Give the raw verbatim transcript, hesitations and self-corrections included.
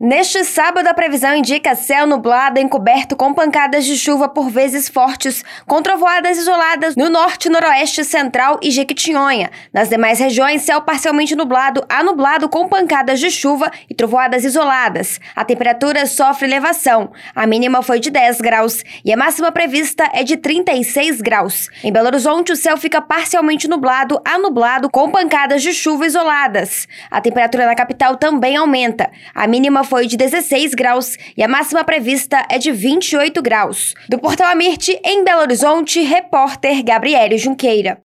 Neste sábado, a previsão indica céu nublado encoberto com pancadas de chuva por vezes fortes, com trovoadas isoladas no norte, noroeste, central e Jequitinhonha. Nas demais regiões, céu parcialmente nublado a nublado com pancadas de chuva e trovoadas isoladas. A temperatura sofre elevação. A mínima foi de dez graus e a máxima prevista é de trinta e seis graus. Em Belo Horizonte, o céu fica parcialmente nublado a nublado com pancadas de chuva isoladas. A temperatura na capital também aumenta. A mínima foi de dezesseis graus e a máxima prevista é de vinte e oito graus. Do Portal Amirte, em Belo Horizonte, repórter Gabriele Junqueira.